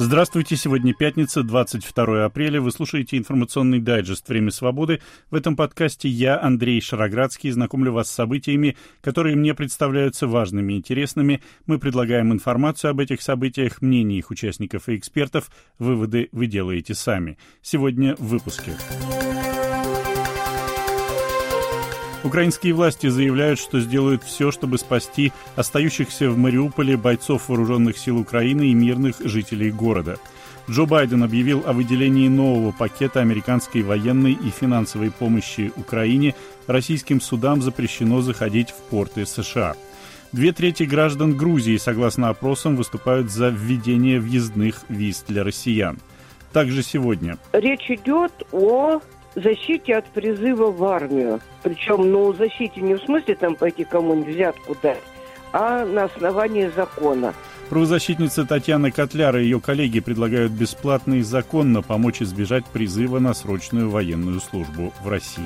Здравствуйте, сегодня пятница, 22 апреля. Вы слушаете информационный дайджест «Время свободы». В этом подкасте я, Андрей Шароградский, знакомлю вас с событиями, которые мне представляются важными и интересными. Мы предлагаем информацию об этих событиях, мнения их участников и экспертов. Выводы вы делаете сами. Сегодня в выпуске. Украинские власти заявляют, что сделают все, чтобы спасти остающихся в Мариуполе бойцов вооруженных сил Украины и мирных жителей города. Джо Байден объявил о выделении нового пакета американской военной и финансовой помощи Украине. Российским судам запрещено заходить в порты США. 2/3 граждан Грузии, согласно опросам, выступают за введение въездных виз для россиян. Также сегодня. Речь идет о защите от призыва в армию. Причем, защите не в смысле там пойти кому-нибудь взятку дать, а на основании закона. Правозащитница Татьяна Котляр и ее коллеги предлагают бесплатно и законно помочь избежать призыва на срочную военную службу в России.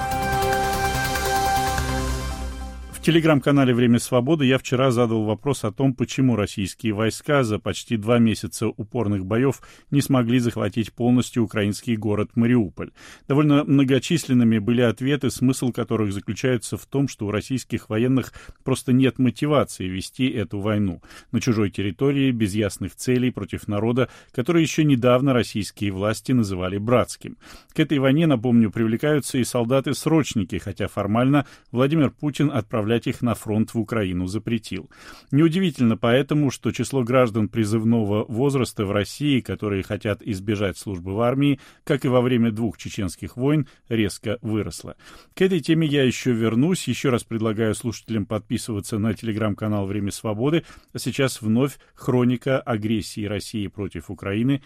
В телеграм-канале «Время свободы» я вчера задал вопрос о том, почему российские войска за почти 2 месяца упорных боев не смогли захватить полностью украинский город Мариуполь. Довольно многочисленными были ответы, смысл которых заключается в том, что у российских военных просто нет мотивации вести эту войну на чужой территории, без ясных целей, против народа, который еще недавно российские власти называли братским. К этой войне, напомню, привлекаются и солдаты-срочники, хотя формально Владимир Путин отправляет их на фронт в Украину запретил. Неудивительно поэтому, что число граждан призывного возраста в России, которые хотят избежать службы в армии, как и во время 2 чеченских войн, резко выросло. К этой теме я еще вернусь. Еще раз предлагаю слушателям подписываться на телеграм-канал «Время свободы». А сейчас вновь хроника агрессии России против Украины,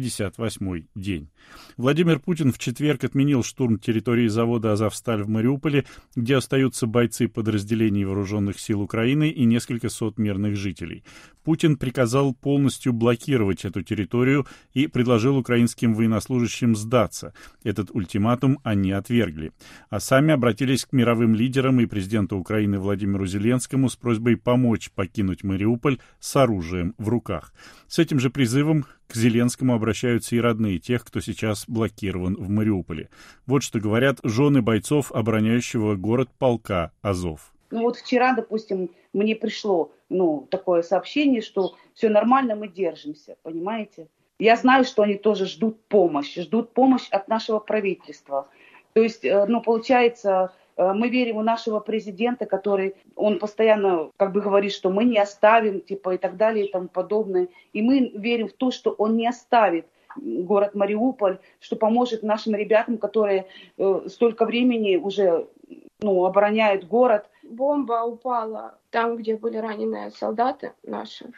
58-й день. Владимир Путин в четверг отменил штурм территории завода «Азовсталь» в Мариуполе, где остаются бойцы подразделений вооруженных сил Украины и несколько сот мирных жителей. Путин приказал полностью блокировать эту территорию и предложил украинским военнослужащим сдаться. Этот ультиматум они отвергли. А сами обратились к мировым лидерам и президенту Украины Владимиру Зеленскому с просьбой помочь покинуть Мариуполь с оружием в руках. С этим же призывом к Зеленскому обращаются и родные тех, кто сейчас блокирован в Мариуполе. Вот что говорят жены бойцов, обороняющего город полка «Азов». Вчера, допустим, мне пришло такое сообщение, что все нормально, мы держимся, понимаете? Я знаю, что они тоже ждут помощь от нашего правительства. То есть, получается, мы верим в нашего президента, он постоянно говорит, что мы не оставим, и так далее, и тому подобное. И мы верим в то, что он не оставит город Мариуполь, что поможет нашим ребятам, которые столько времени уже обороняют город. Бомба упала там, где были раненые солдаты наши.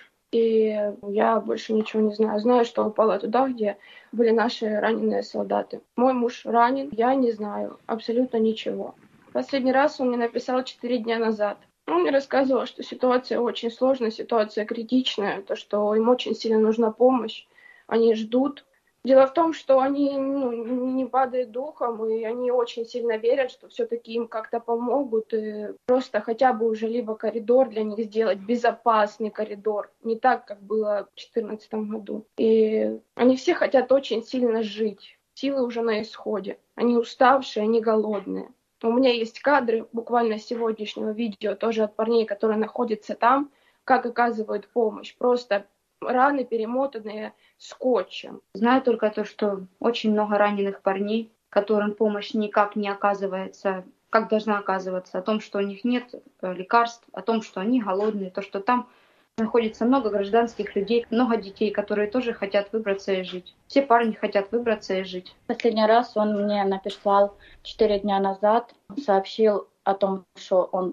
И я больше ничего не знаю. Знаю, что упала туда, где были наши раненые солдаты. Мой муж ранен, я не знаю абсолютно ничего. Последний раз он мне написал 4 дня назад. Он мне рассказывал, что ситуация очень сложная, ситуация критичная, то, что им очень сильно нужна помощь. Они ждут. Дело в том, что они не падают духом, и они очень сильно верят, что все-таки им как-то помогут, и просто хотя бы уже либо коридор для них сделать, безопасный коридор, не так, как было в 2014 году. И они все хотят очень сильно жить, силы уже на исходе, они уставшие, они голодные. У меня есть кадры буквально сегодняшнего видео, тоже от парней, которые находятся там, как оказывают помощь, просто раны, перемотанные скотчем. Знаю только то, что очень много раненых парней, которым помощь никак не оказывается, как должна оказываться, о том, что у них нет лекарств, о том, что они голодные, то, что там находится много гражданских людей, много детей, которые тоже хотят выбраться и жить. Все парни хотят выбраться и жить. Последний раз он мне написал 4 дня назад, сообщил о том, что он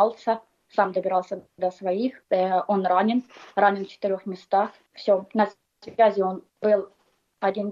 сам добирался до своих, он ранен в 4 местах. Все, на связи он был 1 день,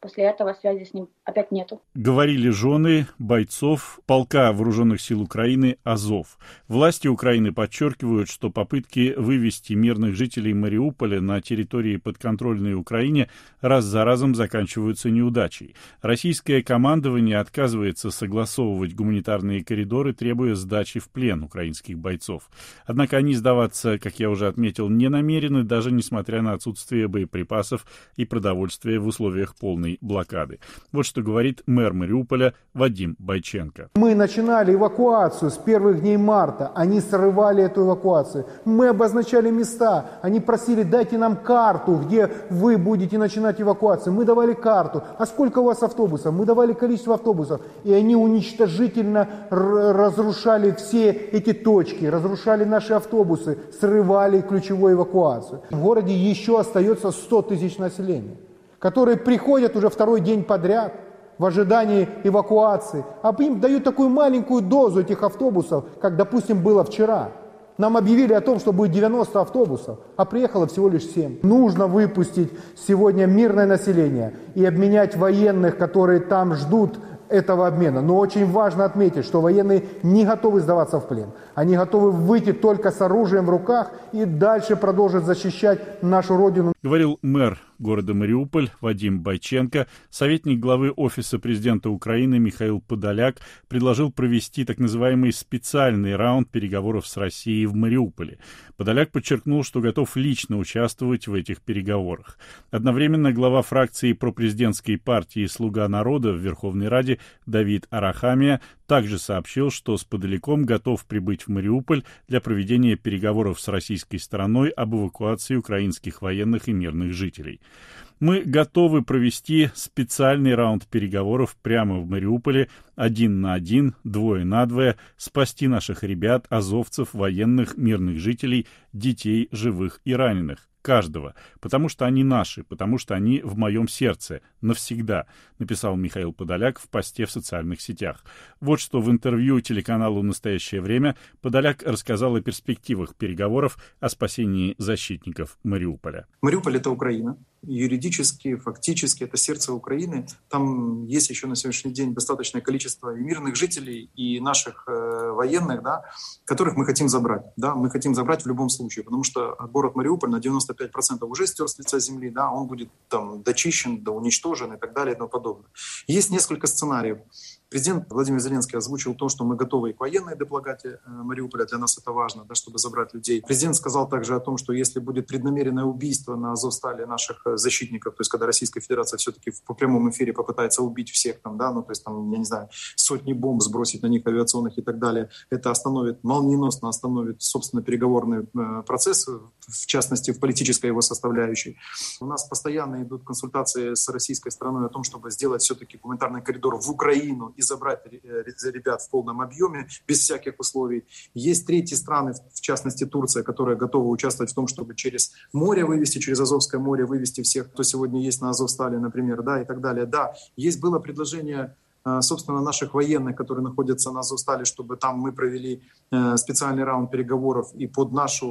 После этого связи с ним опять нету. Говорили жены бойцов полка вооруженных сил Украины «Азов». Власти Украины подчеркивают, что попытки вывести мирных жителей Мариуполя на территории подконтрольной Украине раз за разом заканчиваются неудачей. Российское командование отказывается согласовывать гуманитарные коридоры, требуя сдачи в плен украинских бойцов. Однако они сдаваться, как я уже отметил, не намерены, даже несмотря на отсутствие боеприпасов и продовольствия в условиях полной блокады. Вот что говорит мэр Мариуполя Вадим Бойченко. Мы начинали эвакуацию с первых дней марта. Они срывали эту эвакуацию. Мы обозначали места. Они просили, дайте нам карту, где вы будете начинать эвакуацию. Мы давали карту. А сколько у вас автобусов? Мы давали количество автобусов. И они уничтожительно разрушали все эти точки, разрушали наши автобусы, срывали ключевую эвакуацию. В городе еще остается 100 тысяч населения, которые приходят уже второй день подряд в ожидании эвакуации, а им дают такую маленькую дозу этих автобусов, как, допустим, было вчера. Нам объявили о том, что будет 90 автобусов, а приехало всего лишь 7. Нужно выпустить сегодня мирное население и обменять военных, которые там ждут этого обмена. Но очень важно отметить, что военные не готовы сдаваться в плен. Они готовы выйти только с оружием в руках и дальше продолжить защищать нашу родину. Говорил мэр города Мариуполь Вадим Бойченко. Советник главы Офиса президента Украины Михаил Подоляк предложил провести так называемый специальный раунд переговоров с Россией в Мариуполе. Подоляк подчеркнул, что готов лично участвовать в этих переговорах. Одновременно глава фракции пропрезидентской партии «Слуга народа» в Верховной Раде Давид Арахамия также сообщил, что с Подоляком готов прибыть в Мариуполь для проведения переговоров с российской стороной об эвакуации украинских военных и мирных жителей. Мы готовы провести специальный раунд переговоров прямо в Мариуполе, 1 на 1, 2 на 2, спасти наших ребят, азовцев, военных, мирных жителей, детей, живых и раненых. Каждого, потому что они наши, потому что они в моем сердце, навсегда, написал Михаил Подоляк в посте в социальных сетях. Вот что в интервью телеканалу «Настоящее время» Подоляк рассказал о перспективах переговоров о спасении защитников Мариуполя. Мариуполь — это Украина. Юридически, фактически это сердце Украины. Там есть еще на сегодняшний день достаточное количество и мирных жителей, и наших военных, да, которых мы хотим забрать. Да, мы хотим забрать в любом случае, потому что город Мариуполь на 95% уже стер с лица земли, да, он будет там дочищен, да, уничтожен и так далее и тому подобное. Есть несколько сценариев. Президент Владимир Зеленский озвучил то, что мы готовы и к военной деблокаде Мариуполя, для нас это важно, да, чтобы забрать людей. Президент сказал также о том, что если будет преднамеренное убийство на Азовстале наших защитников, то есть когда Российская Федерация все-таки по прямом эфире попытается убить всех там, да, ну то есть там, я не знаю, сотни бомб сбросить на них авиационных и так далее, это остановит, молниеносно остановит, собственно, переговорный процесс, в частности, в политической его составляющей. У нас постоянно идут консультации с российской стороной о том, чтобы сделать все-таки гуманитарный коридор в Украину и забрать ребят в полном объеме, без всяких условий. Есть третьи страны, в частности Турция, которая готова участвовать в том, чтобы через море вывести, через Азовское море вывести всех, кто сегодня есть на Азовстале, например, да, и так далее. Да, было предложение, собственно, наших военных, которые находятся на Азовстале, чтобы там мы провели специальный раунд переговоров и под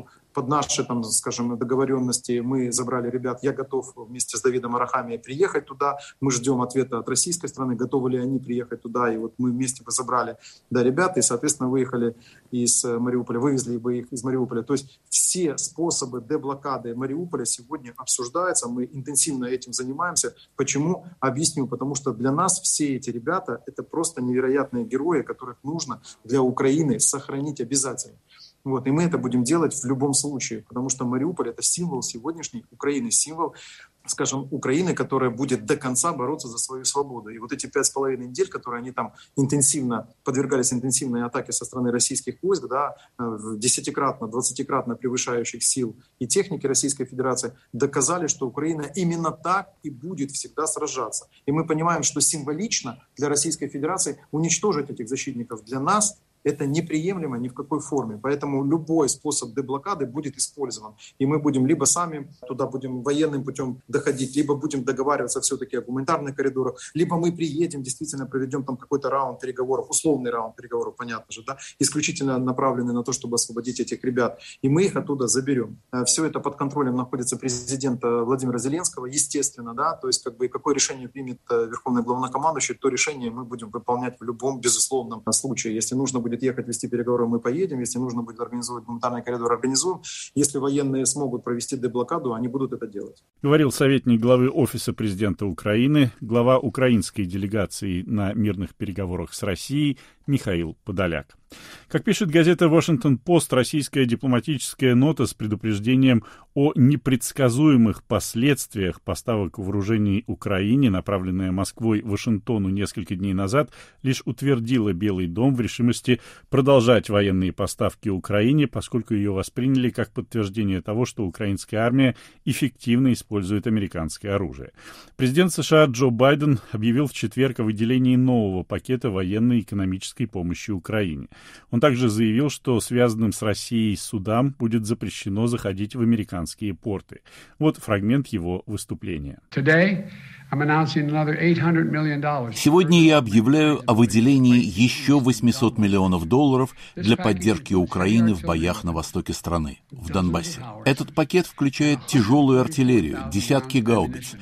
наши, там, скажем, договоренности мы забрали ребят. Я готов вместе с Давидом Арахамией приехать туда. Мы ждем ответа от российской страны, готовы ли они приехать туда. И вот мы вместе бы забрали, да, ребят, и, соответственно, выехали из Мариуполя, вывезли бы их из Мариуполя. То есть все способы деблокады Мариуполя сегодня обсуждаются. Мы интенсивно этим занимаемся. Почему? Объясню. Потому что для нас все эти ребята — это просто невероятные герои, которых нужно для Украины сохранить обязательно. Вот, и мы это будем делать в любом случае, потому что Мариуполь — это символ сегодняшней Украины, символ, скажем, Украины, которая будет до конца бороться за свою свободу. И вот эти 5,5 недель, которые они там подвергались интенсивной атаке со стороны российских войск, да, 10-кратно, 20-кратно превышающих сил и техники Российской Федерации, доказали, что Украина именно так и будет всегда сражаться. И мы понимаем, что символично для Российской Федерации уничтожить этих защитников для нас Это неприемлемо ни в какой форме. Поэтому любой способ деблокады будет использован. И мы будем либо сами туда будем военным путем доходить, либо будем договариваться все-таки о гуманитарных коридорах, либо мы приедем, действительно проведем там какой-то раунд переговоров, условный раунд переговоров, понятно же, да, исключительно направленный на то, чтобы освободить этих ребят. И мы их оттуда заберем. Все это под контролем находится президента Владимира Зеленского, естественно, да, то есть как бы какое решение примет верховный главнокомандующий, то решение мы будем выполнять в любом безусловном случае. Если нужно будет ехать вести переговоры, мы поедем. Если нужно будет организовать гуманитарный коридор, организуем. Если военные смогут провести деблокаду, они будут это делать. Говорил советник главы Офиса президента Украины, глава украинской делегации на мирных переговорах с Россией Михаил Подоляк. Как пишет газета «Вашингтон-Пост», российская дипломатическая нота с предупреждением о непредсказуемых последствиях поставок вооружений Украине, направленная Москвой Вашингтону несколько дней назад, лишь утвердила Белый дом в решимости продолжать военные поставки Украине, поскольку ее восприняли как подтверждение того, что украинская армия эффективно использует американское оружие. Президент США Джо Байден объявил в четверг о выделении нового пакета военной и экономической помощи Украине. Он также заявил, что связанным с Россией судам будет запрещено заходить в американские порты. Вот фрагмент его выступления. Сегодня я объявляю о выделении еще $800 миллионов для поддержки Украины в боях на востоке страны, в Донбассе. Этот пакет включает тяжелую артиллерию, десятки гаубиц,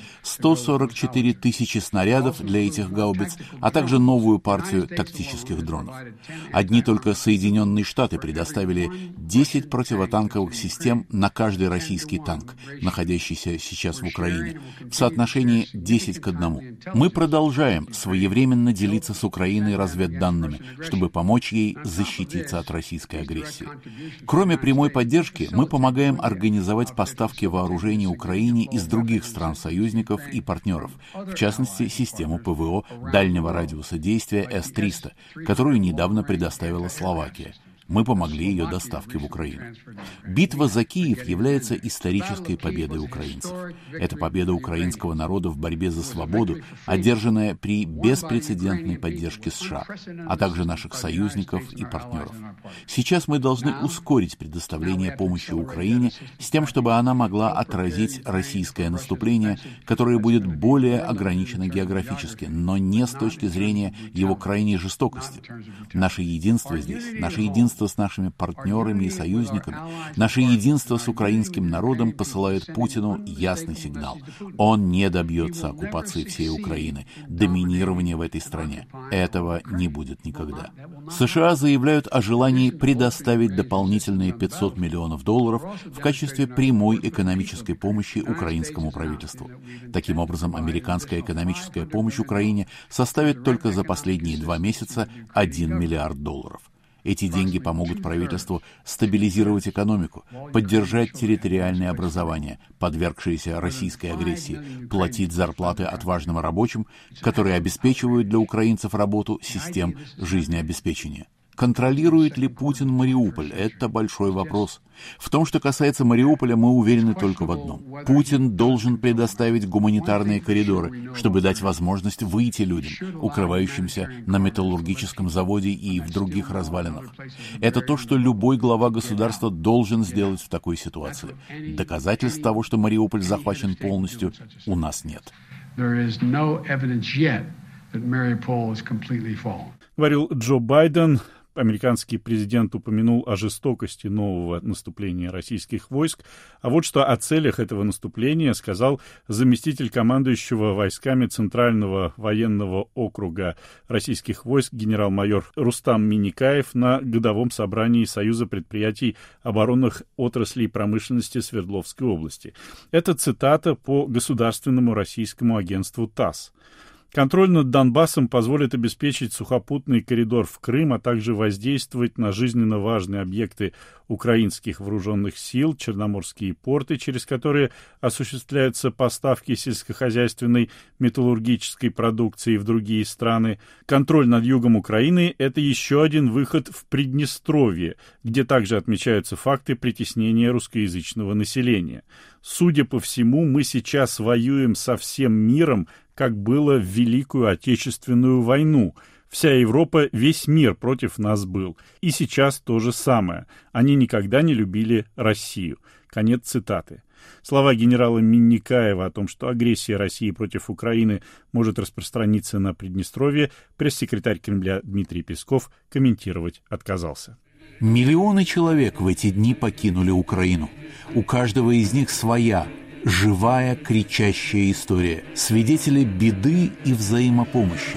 144 тысячи снарядов для этих гаубиц, а также новую партию тактических дронов. Одни только Соединенные Штаты предоставили 10 противотанковых систем на каждый российский танк, находящийся сейчас в Украине, в соотношении 10 к 1. Мы продолжаем своевременно делиться с Украиной разведданными, чтобы помочь ей защититься от российской агрессии. Кроме прямой поддержки, мы помогаем организовать поставки вооружений Украине из других стран-союзников и партнеров, в частности, систему ПВО дальнего радиуса действия С-300, которую недавно предоставила Словакия. Мы помогли ее доставке в Украину. Битва за Киев является исторической победой украинцев. Это победа украинского народа в борьбе за свободу, одержанная при беспрецедентной поддержке США, а также наших союзников и партнеров. Сейчас мы должны ускорить предоставление помощи Украине с тем, чтобы она могла отразить российское наступление, которое будет более ограничено географически, но не с точки зрения его крайней жестокости. Наше единство здесь, наше единство с нашими партнерами и союзниками, наше единство с украинским народом посылает Путину ясный сигнал. Он не добьется оккупации всей Украины, доминирования в этой стране. Этого не будет никогда. США заявляют о желании предоставить дополнительные $500 миллионов в качестве прямой экономической помощи украинскому правительству. Таким образом, американская экономическая помощь Украине составит только за последние 2 месяца $1 миллиард. Эти деньги помогут правительству стабилизировать экономику, поддержать территориальное образование, подвергшееся российской агрессии, платить зарплаты отважным рабочим, которые обеспечивают для украинцев работу систем жизнеобеспечения. Контролирует ли Путин Мариуполь? Это большой вопрос. В том, что касается Мариуполя, мы уверены только в одном. Путин должен предоставить гуманитарные коридоры, чтобы дать возможность выйти людям, укрывающимся на металлургическом заводе и в других развалинах. Это то, что любой глава государства должен сделать в такой ситуации. Доказательств того, что Мариуполь захвачен полностью, у нас нет. Говорил Джо Байден. Американский президент упомянул о жестокости нового наступления российских войск. А вот что о целях этого наступления сказал заместитель командующего войсками Центрального военного округа российских войск генерал-майор Рустам Миникаев на годовом собрании Союза предприятий оборонных отраслей промышленности Свердловской области. Это цитата по государственному российскому агентству ТАСС. Контроль над Донбассом позволит обеспечить сухопутный коридор в Крым, а также воздействовать на жизненно важные объекты украинских вооруженных сил, черноморские порты, через которые осуществляются поставки сельскохозяйственной металлургической продукции в другие страны. Контроль над югом Украины – это еще один выход в Приднестровье, где также отмечаются факты притеснения русскоязычного населения. Судя по всему, мы сейчас воюем со всем миром, как было в Великую Отечественную войну. Вся Европа, весь мир против нас был. И сейчас то же самое. Они никогда не любили Россию. Конец цитаты. Слова генерала Минникаева о том, что агрессия России против Украины может распространиться на Приднестровье, пресс-секретарь Кремля Дмитрий Песков комментировать отказался. Миллионы человек в эти дни покинули Украину. У каждого из них своя, живая, кричащая история. Свидетели беды и взаимопомощи.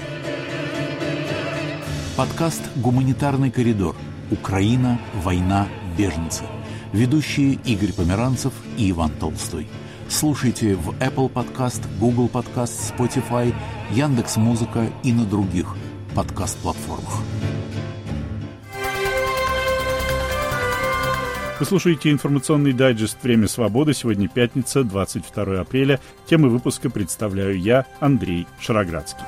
Подкаст «Гуманитарный коридор. Украина. Война. Беженцы». Ведущие Игорь Померанцев и Иван Толстой. Слушайте в Apple Podcast, Google Podcast, Spotify, Яндекс.Музыка и на других подкаст-платформах. Вы слушаете информационный дайджест «Время свободы». Сегодня пятница, 22 апреля. Темы выпуска представляю я, Андрей Шароградский.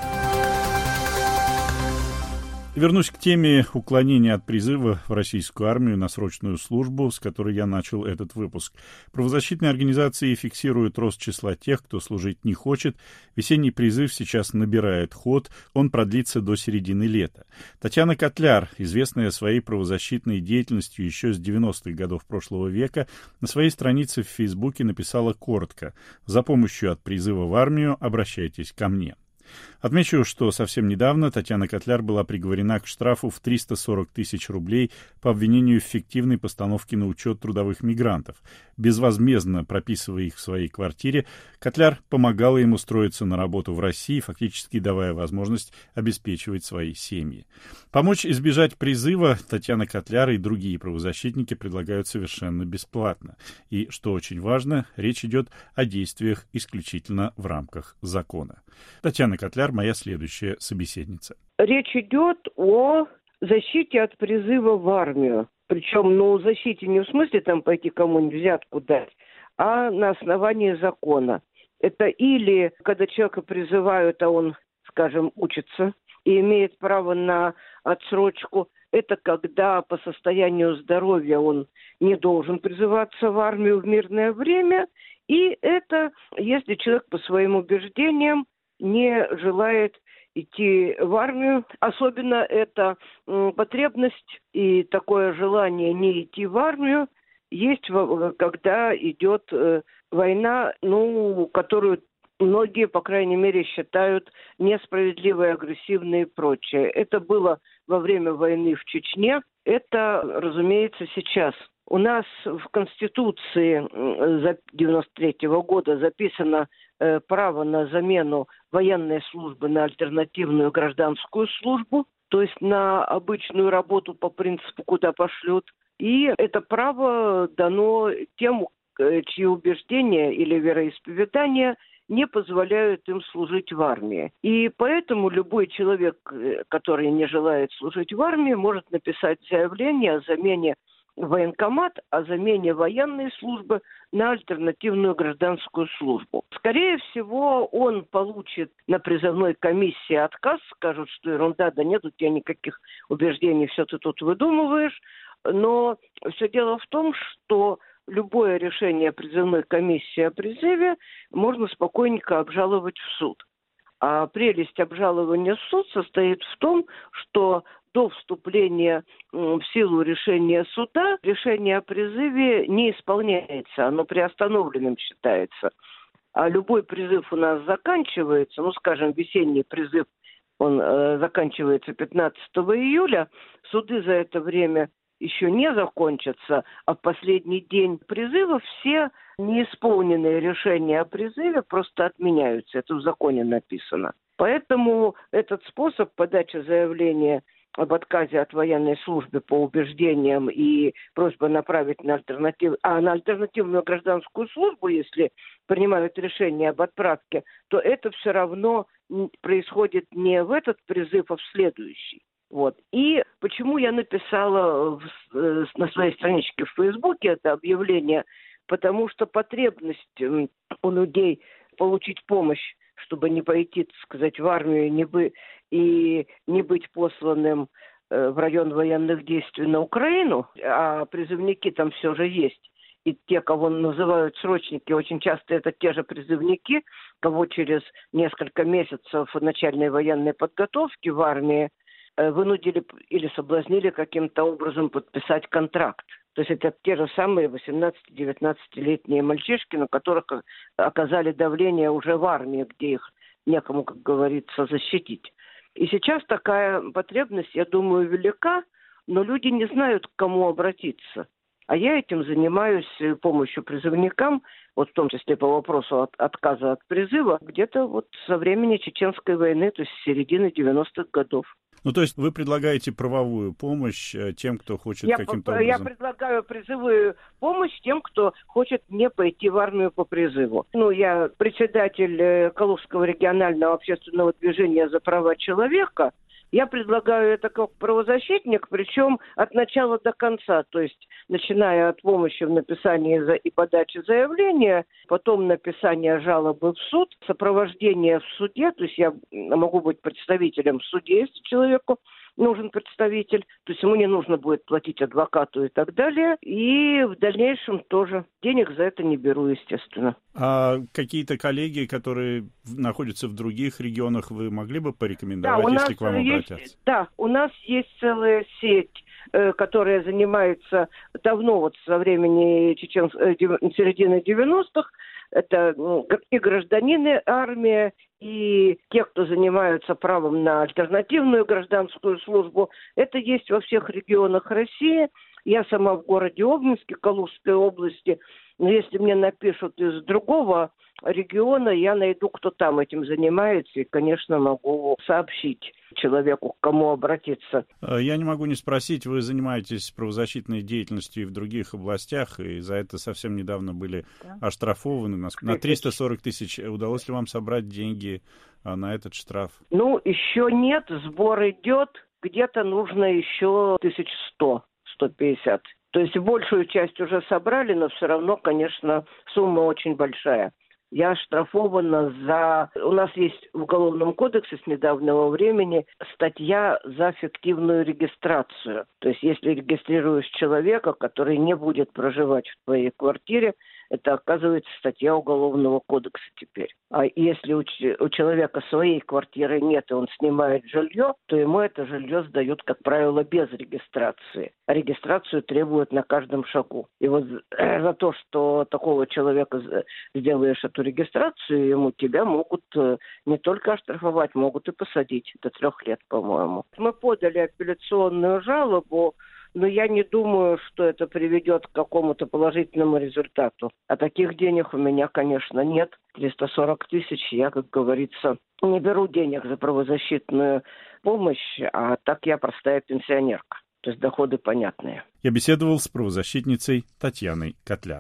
Вернусь к теме уклонения от призыва в российскую армию на срочную службу, с которой я начал этот выпуск. Правозащитные организации фиксируют рост числа тех, кто служить не хочет. Весенний призыв сейчас набирает ход, он продлится до середины лета. Татьяна Котляр, известная своей правозащитной деятельностью еще с 90-х годов прошлого века, на своей странице в Фейсбуке написала коротко: «За помощью от призыва в армию обращайтесь ко мне». Отмечу, что совсем недавно Татьяна Котляр была приговорена к штрафу в 340 тысяч рублей по обвинению в фиктивной постановке на учет трудовых мигрантов. Безвозмездно прописывая их в своей квартире, Котляр помогала им устроиться на работу в России, фактически давая возможность обеспечивать свои семьи. Помочь избежать призыва Татьяна Котляр и другие правозащитники предлагают совершенно бесплатно. И, что очень важно, речь идет о действиях исключительно в рамках закона. Татьяна Котляр — моя следующая собеседница. Речь идет о защите от призыва в армию. Причем, защите не в смысле там пойти кому-нибудь взятку дать, а на основании закона. Это или когда человека призывают, а он, скажем, учится и имеет право на отсрочку. Это когда по состоянию здоровья он не должен призываться в армию в мирное время. И это если человек по своим убеждениям не желает идти в армию. Особенно это потребность и такое желание не идти в армию есть, когда идет война, которую многие, по крайней мере, считают несправедливой, агрессивной и прочее. Это было во время войны в Чечне. Это, разумеется, сейчас. У нас в Конституции 1993 года записано право на замену военной службы на альтернативную гражданскую службу, то есть на обычную работу по принципу «куда пошлют». И это право дано тем, чьи убеждения или вероисповедания не позволяют им служить в армии. И поэтому любой человек, который не желает служить в армии, может написать заявление о замене военкомат, о замене военной службы на альтернативную гражданскую службу. Скорее всего, он получит на призывной комиссии отказ, скажут, что ерунда, да нет у тебя никаких убеждений, все ты тут выдумываешь. Но все дело в том, что любое решение призывной комиссии о призыве можно спокойненько обжаловать в суд. А прелесть обжалования в суд состоит в том, что до вступления в силу решения суда решение о призыве не исполняется, оно приостановленным считается. А любой призыв у нас заканчивается, скажем, весенний призыв, он заканчивается 15 июля, суды за это время еще не закончатся, а в последний день призыва все неисполненные решения о призыве просто отменяются. Это в законе написано. Поэтому этот способ подачи заявления об отказе от военной службы по убеждениям и просьба направить на альтернативную гражданскую службу, если принимают решение об отправке, то это все равно происходит не в этот призыв, а в следующий. И почему я написала на своей страничке в Фейсбуке это объявление? Потому что потребность у людей получить помощь, чтобы не пойти, так сказать, в армию и не быть посланным в район военных действий на Украину, а призывники там все же есть. И те, кого называют срочники, очень часто это те же призывники, кого через несколько месяцев начальной военной подготовки в армии вынудили или соблазнили каким-то образом подписать контракт. То есть это те же самые 18-19-летние мальчишки, на которых оказали давление уже в армии, где их некому, как говорится, защитить. И сейчас такая потребность, я думаю, велика, но люди не знают, к кому обратиться. А я этим занимаюсь помощью призывникам, вот в том числе по вопросу отказа от призыва, где-то вот со времени Чеченской войны, то есть с середины 90-х годов. Ну, то есть вы предлагаете правовую помощь тем, кто хочет каким-то образом... Я предлагаю призывную помощь тем, кто хочет не пойти в армию по призыву. Я председатель Калужского регионального общественного движения за права человека. Я предлагаю это как правозащитник, причем от начала до конца, то есть начиная от помощи в написании и подаче заявления, потом написание жалобы в суд, сопровождение в суде, то есть я могу быть представителем в суде, если человеку нужен представитель, то есть ему не нужно будет платить адвокату и так далее, и в дальнейшем тоже денег за это не беру, естественно. А какие-то коллеги, которые находятся в других регионах, вы могли бы порекомендовать, если к вам обратятся? Да, у нас есть целая сеть, которая занимается давно, вот со времени середины 90-х, это и гражданины армии, и те, кто занимаются правом на альтернативную гражданскую службу. Это есть во всех регионах России. Я сама в городе Обнинске, Калужской области. Но если мне напишут из другого региона, я найду, кто там этим занимается, и, конечно, могу сообщить человеку, к кому обратиться. Я не могу не спросить, вы занимаетесь правозащитной деятельностью и в других областях, и за это совсем недавно были оштрафованы. На 340 тысяч. Удалось ли вам собрать деньги на этот штраф? Еще нет, сбор идет. Где-то нужно еще 1100-150. То есть большую часть уже собрали, но все равно, конечно, сумма очень большая. Я оштрафована за... У нас есть в Уголовном кодексе с недавнего времени статья за фиктивную регистрацию. То есть если регистрируешь человека, который не будет проживать в твоей квартире, это, оказывается, статья Уголовного кодекса теперь. А если у человека своей квартиры нет, и он снимает жилье, то ему это жилье сдают, как правило, без регистрации. А регистрацию требуют на каждом шагу. И вот за то, что такого человека сделаешь эту регистрацию, тебя могут не только оштрафовать, могут и посадить до 3 лет, по-моему. Мы подали апелляционную жалобу, но я не думаю, что это приведет к какому-то положительному результату. А таких денег у меня, конечно, нет. 340 тысяч, я, как говорится, не беру денег за правозащитную помощь, а так я простая пенсионерка. То есть доходы понятные. Я беседовал с правозащитницей Татьяной Котляр.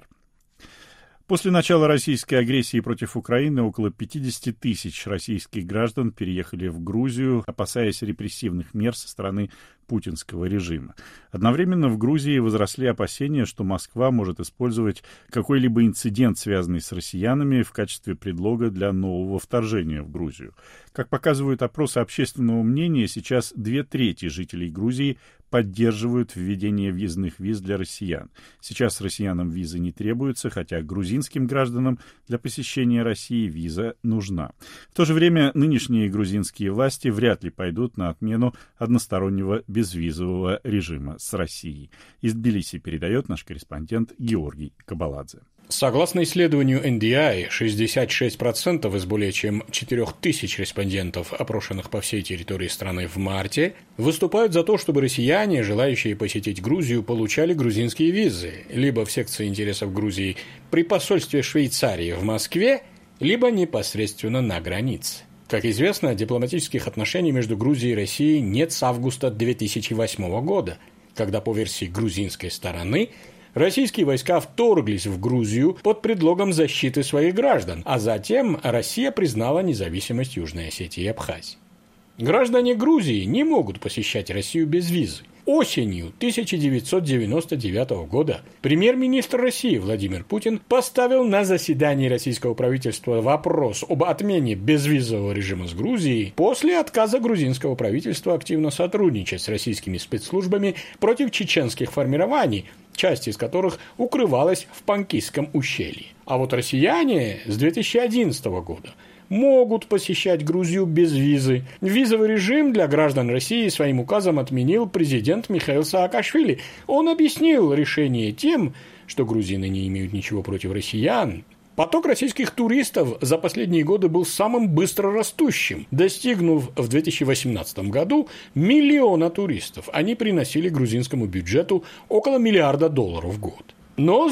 После начала российской агрессии против Украины около 50 тысяч российских граждан переехали в Грузию, опасаясь репрессивных мер со стороны путинского режима. Одновременно в Грузии возросли опасения, что Москва может использовать какой-либо инцидент, связанный с россиянами, в качестве предлога для нового вторжения в Грузию. Как показывают опросы общественного мнения, сейчас 2/3 жителей Грузии поддерживают введение въездных виз для россиян. Сейчас россиянам визы не требуются, хотя грузинским гражданам для посещения России виза нужна. В то же время нынешние грузинские власти вряд ли пойдут на отмену одностороннего безвизового режима с Россией. Из Тбилиси передает наш корреспондент Георгий Кабаладзе. Согласно исследованию NDI, 66% из более чем 4000 респондентов, опрошенных по всей территории страны в марте, выступают за то, чтобы россияне, желающие посетить Грузию, получали грузинские визы либо в секции интересов Грузии при посольстве Швейцарии в Москве, либо непосредственно на границе. Как известно, дипломатических отношений между Грузией и Россией нет с августа 2008 года, когда, по версии грузинской стороны, российские войска вторглись в Грузию под предлогом защиты своих граждан, а затем Россия признала независимость Южной Осетии и Абхазии. Граждане Грузии не могут посещать Россию без визы. Осенью 1999 года премьер-министр России Владимир Путин поставил на заседании российского правительства вопрос об отмене безвизового режима с Грузией после отказа грузинского правительства активно сотрудничать с российскими спецслужбами против чеченских формирований, часть из которых укрывалась в Панкисском ущелье. А вот россияне с 2011 года могут посещать Грузию без визы. Визовый режим для граждан России своим указом отменил президент Михаил Саакашвили. Он объяснил решение тем, что грузины не имеют ничего против россиян. Поток российских туристов за последние годы был самым быстро растущим. Достигнув в 2018 году 1 миллиона туристов, они приносили грузинскому бюджету около $1 миллиарда в год. Но с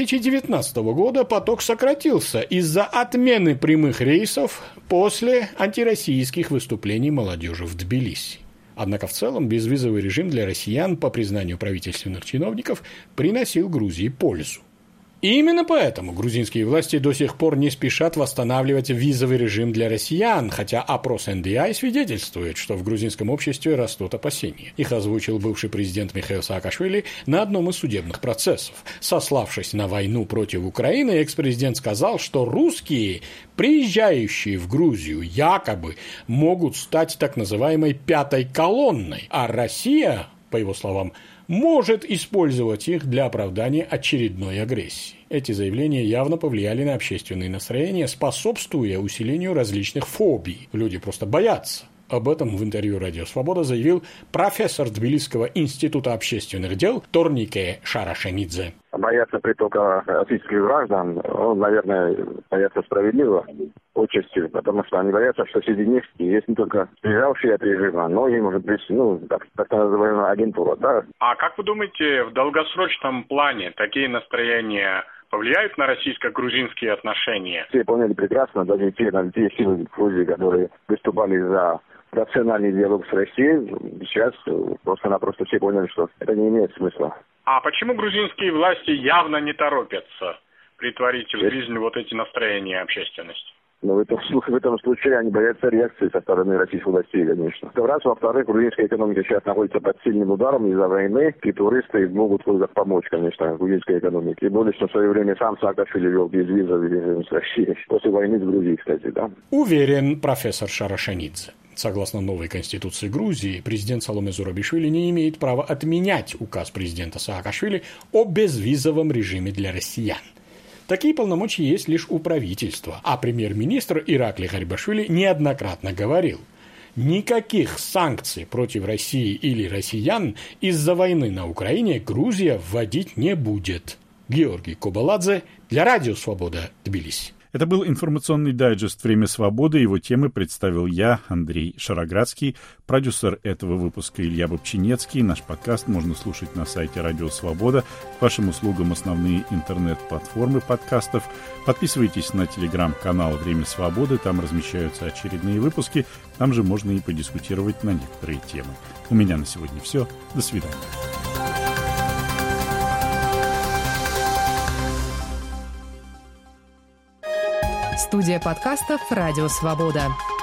2019 года поток сократился из-за отмены прямых рейсов после антироссийских выступлений молодежи в Тбилиси. Однако в целом безвизовый режим для россиян, по признанию правительственных чиновников, приносил Грузии пользу. И именно поэтому грузинские власти до сих пор не спешат восстанавливать визовый режим для россиян, хотя опрос NDI свидетельствует, что в грузинском обществе растут опасения. Их озвучил бывший президент Михаил Саакашвили на одном из судебных процессов. Сославшись на войну против Украины, экс-президент сказал, что русские, приезжающие в Грузию, якобы могут стать так называемой «пятой колонной», а Россия, по его словам, может использовать их для оправдания очередной агрессии. Эти заявления явно повлияли на общественные настроения, способствуя усилению различных фобий. Люди просто боятся. Об этом в интервью «Радио Свобода» заявил профессор Тбилисского института общественных дел Торнике Шарашенидзе. Боятся притока российских граждан, наверное, боятся справедливо отчасти, потому что они боятся, что среди них есть не только сбежавшие от режима, но и, может быть, так называемая агентура. Да? А как вы думаете, в долгосрочном плане такие настроения повлияют на российско-грузинские отношения? Все поняли прекрасно, даже те силы в Грузии, которые выступали за рациональный диалог с Россией, сейчас просто-напросто все поняли, что это не имеет смысла. А почему грузинские власти явно не торопятся притворить в жизнь вот эти настроения общественности? Но в этом случае они боятся реакции со стороны российских властей, конечно. Раз, во-вторых, грузинская экономика сейчас находится под сильным ударом из-за войны, и туристы могут помочь, конечно, грузинской экономике. И более, что в свое время сам Саакашвили вел безвизовый режим с Россией. После войны с Грузией, кстати, да. Уверен профессор Шарашенидзе. Согласно новой конституции Грузии, президент Саломе Зурабишвили не имеет права отменять указ президента Саакашвили о безвизовом режиме для россиян. Такие полномочия есть лишь у правительства, а премьер-министр Иракли Гарибашвили неоднократно говорил: никаких санкций против России или россиян из-за войны на Украине Грузия вводить не будет. Георгий Кобаладзе для Радио Свобода, Тбилиси. Это был информационный дайджест «Время свободы». Его темы представил я, Андрей Шароградский, продюсер этого выпуска Илья Бобчинецкий. Наш подкаст можно слушать на сайте «Радио Свобода». К вашим услугам основные интернет-платформы подкастов. Подписывайтесь на телеграм-канал «Время свободы». Там размещаются очередные выпуски. Там же можно и подискутировать на некоторые темы. У меня на сегодня все. До свидания. Студия подкастов «Радио Свобода».